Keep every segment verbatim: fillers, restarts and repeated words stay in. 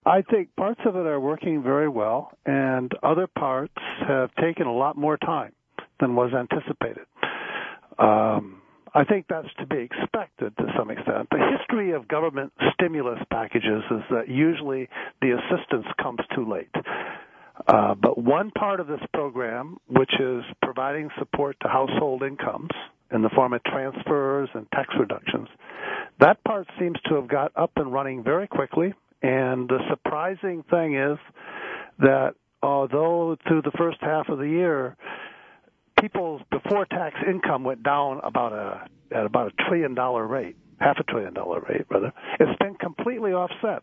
I think parts of it are working very well, and other parts have taken a lot more time than was anticipated. Um, I think that's to be expected to some extent. The history of government stimulus packages is that usually the assistance comes too late. Uh, but one part of this program, which is providing support to household incomes in the form of transfers and tax reductions, that part seems to have got up and running very quickly. And the surprising thing is that although through the first half of the year, people's before-tax income went down about a at about a trillion dollar rate, half a trillion dollar rate, rather, it's been completely offset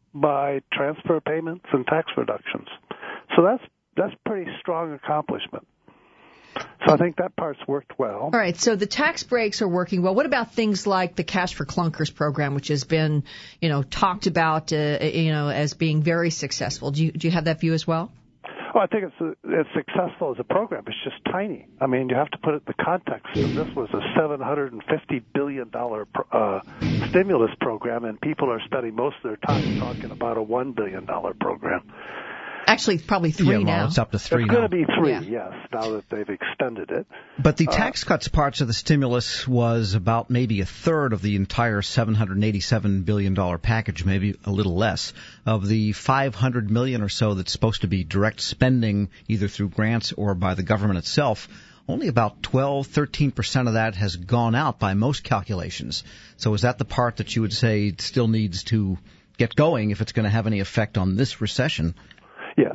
by transfer payments and tax reductions. So that's that's pretty strong accomplishment. So I think that part's worked well. All right, so the tax breaks are working well. What about things like the Cash for Clunkers program, which has been, you know, talked about, uh, you know, as being very successful? Do you do you have that view as well? Well, I think it's a, it's successful as a program. It's just tiny. I mean, you have to put it in the context. This was a seven hundred fifty billion dollars uh, stimulus program, and people are spending most of their time talking about a one billion dollars program. Actually, probably three yeah, now. Well, it's up to three it's now. It's going to be three, yeah. yes, now that they've extended it. But the tax uh, cuts parts of the stimulus was about maybe a third of the entire seven hundred eighty-seven billion dollars package, maybe a little less. Of the five hundred million dollars or so that's supposed to be direct spending, either through grants or by the government itself, only about twelve, thirteen percent of that has gone out by most calculations. So is that the part that you would say still needs to get going if it's going to have any effect on this recession? Yes.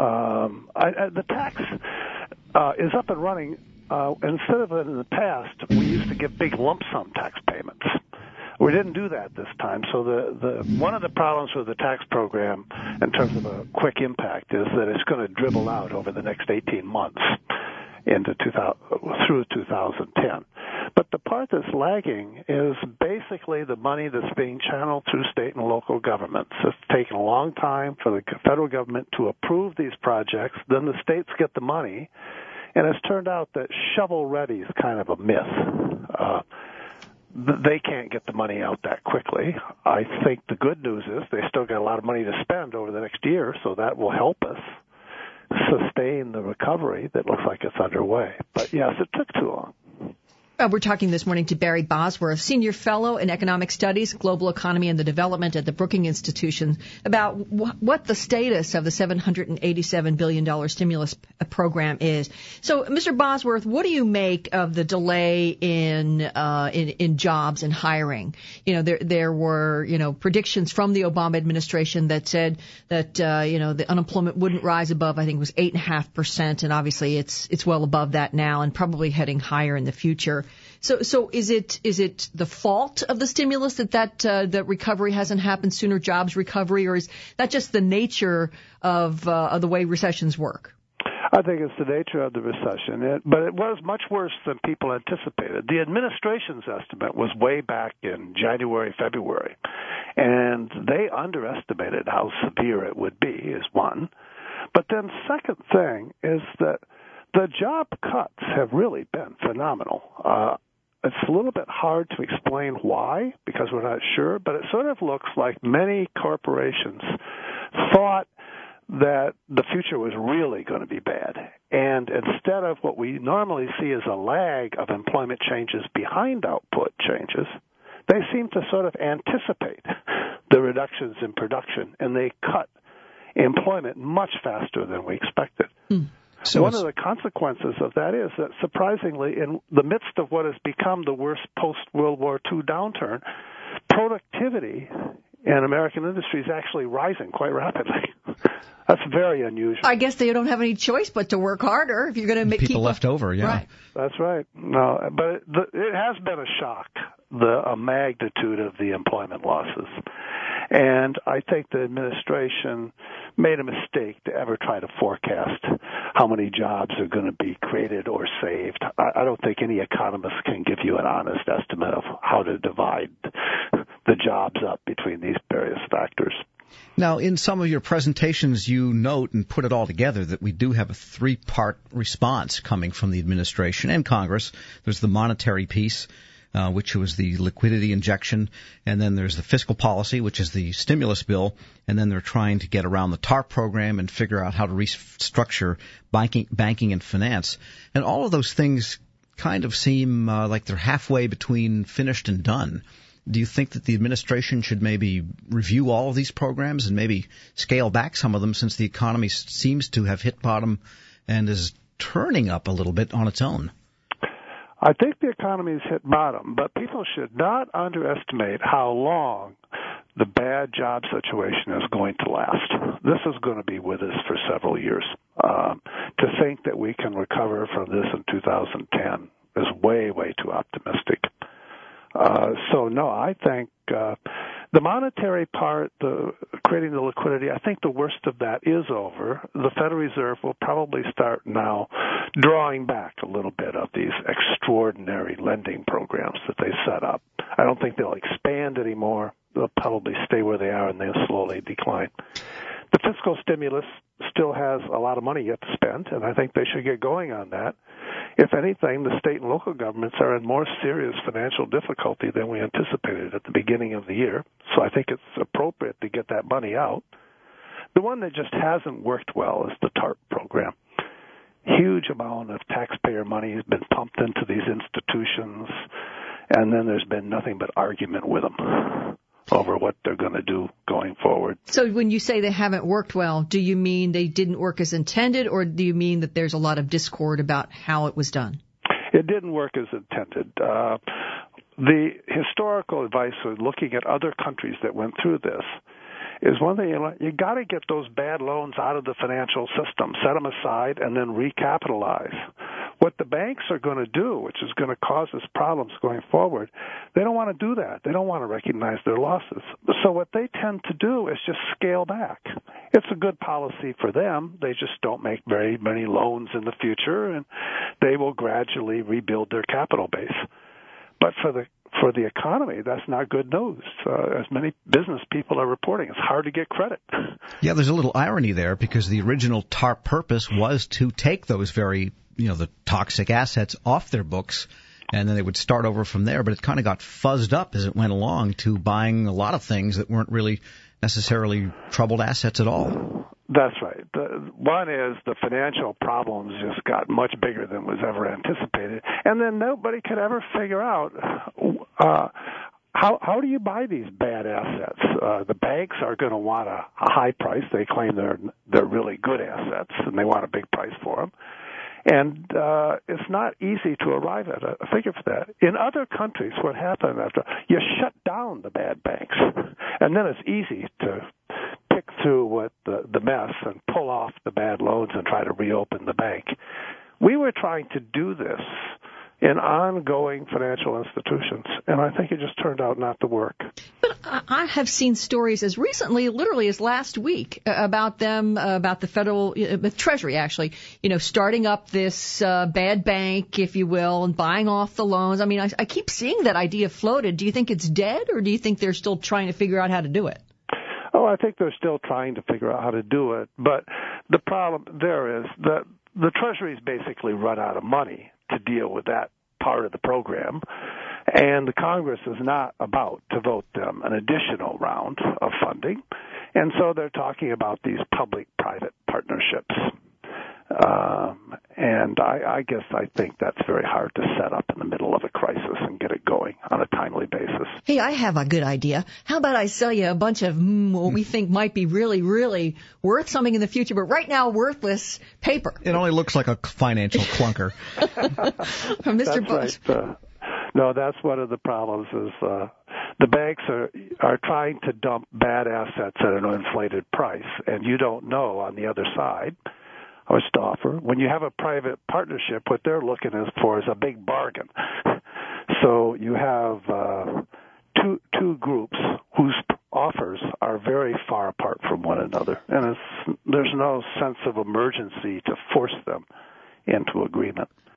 Um, I, I, the tax uh, is up and running. Uh, instead of it in the past, we used to give big lump sum tax payments. We didn't do that this time. So the, the one of the problems with the tax program in terms of a quick impact is that it's going to dribble out over the next eighteen months into two thousand, through two thousand ten. But the part that's lagging is basically the money that's being channeled through state and local governments. It's taken a long time for the federal government to approve these projects. Then the states get the money, and it's turned out that shovel-ready is kind of a myth. Uh, they can't get the money out that quickly. I think the good news is they still got a lot of money to spend over the next year, so that will help us sustain the recovery that looks like it's underway. But yes, it took too long. Uh, we're talking this morning to Barry Bosworth, Senior Fellow in Economic Studies, Global Economy and the Development at the Brookings Institution, about wh- what the status of the seven hundred eighty-seven billion dollars stimulus p- program is. So, Mister Bosworth, what do you make of the delay in uh, in, in jobs and hiring? You know, there there were you know predictions from the Obama administration that said that uh, you know the unemployment wouldn't rise above, I think it was eight and a half percent, and obviously it's it's well above that now, and probably heading higher in the future. So, so is it is it the fault of the stimulus that that uh, that recovery hasn't happened sooner, jobs recovery, or is that just the nature of, uh, of the way recessions work? I think it's the nature of the recession, it, but it was much worse than people anticipated. The administration's estimate was way back in January, February, and they underestimated how severe it would be, is one. But then second thing is that the job cuts have really been phenomenal. Uh, it's a little bit hard to explain why, because we're not sure, but it sort of looks like many corporations thought that the future was really going to be bad. And instead of what we normally see as a lag of employment changes behind output changes, they seem to sort of anticipate the reductions in production, and they cut employment much faster than we expected. Hmm. So one of the consequences of that is that, surprisingly, in the midst of what has become the worst post-World War Two downturn, productivity in American industry is actually rising quite rapidly. That's very unusual. I guess they don't have any choice but to work harder if you're going to make people keep left up. over. Yeah, right. That's right. No, but it, the, it has been a shock, the a magnitude of the employment losses. And I think the administration made a mistake to ever try to forecast how many jobs are going to be created or saved. I, I don't think any economist can give you an honest estimate of how to divide the jobs up between these various factors. Now, in some of your presentations, you note and put it all together that we do have a three-part response coming from the administration and Congress. There's the monetary piece. uh, which was the liquidity injection, and then there's the fiscal policy, which is the stimulus bill, and then they're trying to get around the TARP program and figure out how to restructure banking, banking and finance. And all of those things kind of seem uh, like they're halfway between finished and done. Do you think that the administration should maybe review all of these programs and maybe scale back some of them, since the economy seems to have hit bottom and is turning up a little bit on its own? I think the economy has hit bottom, but people should not underestimate how long the bad job situation is going to last. This is going to be with us for several years. Um, to think that we can recover from this in two thousand ten is way, way too optimistic. Uh, so, no, I think uh, the monetary part, the creating the liquidity, I think the worst of that is over. The Federal Reserve will probably start now drawing back a little bit of these extraordinary lending programs that they set up. I don't think they'll expand anymore. They'll probably stay where they are and they'll slowly decline. The fiscal stimulus still has a lot of money yet to spend, and I think they should get going on that. If anything, the state and local governments are in more serious financial difficulty than we anticipated at the beginning of the year, so I think it's appropriate to get that money out. The one that just hasn't worked well is the TARP program. Huge amount of taxpayer money has been pumped into these institutions, and then there's been nothing but argument with them over what they're going to do going forward. So when you say they haven't worked well, do you mean they didn't work as intended, or do you mean that there's a lot of discord about how it was done? It didn't work as intended. Uh, the historical advice of looking at other countries that went through this is one thing, you know, you got to get those bad loans out of the financial system, set them aside, and then recapitalize. What the banks are going to do, which is going to cause us problems going forward, they don't want to do that. They don't want to recognize their losses. So what they tend to do is just scale back. It's a good policy for them. They just don't make very many loans in the future, and they will gradually rebuild their capital base. But for the for the economy, that's not good news. Uh, as many business people are reporting, it's hard to get credit. Yeah, there's a little irony there, because the original TARP purpose was to take those very, you know, the toxic assets off their books, and then they would start over from there. But it kind of got fuzzed up as it went along to buying a lot of things that weren't really necessarily troubled assets at all. That's right. The, one is the financial problems just got much bigger than was ever anticipated, and then nobody could ever figure out uh, how how do you buy these bad assets. Uh, the banks are going to want a, a high price. They claim they're they're really good assets, and they want a big price for them. And uh, it's not easy to arrive at a figure for that. In other countries, what happened after, you shut down the bad banks, and then it's easy to pick through what the, the mess and pull off the bad loans and try to reopen the bank. We were trying to do this in ongoing financial institutions, and I think it just turned out not to work. But I have seen stories as recently, literally as last week, about them, uh, about the Federal uh, Treasury, actually, you know, starting up this uh, bad bank, if you will, and buying off the loans. I mean, I, I keep seeing that idea floated. Do you think it's dead, or do you think they're still trying to figure out how to do it? Oh, I think they're still trying to figure out how to do it. But the problem there is that the Treasury's basically run out of money to deal with that part of the program, and the Congress is not about to vote them an additional round of funding, and so they're talking about these public-private partnerships. Um, and I, I guess I think that's very hard to set up in the middle of a crisis and get it going on a timely basis. Hey, I have a good idea. How about I sell you a bunch of mm, what we think might be really, really worth something in the future, but right now worthless paper. It only looks like a financial clunker. From Mister That's Bush. right. Uh, no, that's one of the problems is uh, the banks are are trying to dump bad assets at an inflated price, and you don't know on the other side or to offer. When you have a private partnership, what they're looking for is a big bargain. So you have uh, two two groups whose offers are very far apart from one another, and it's, there's no sense of emergency to force them into agreement.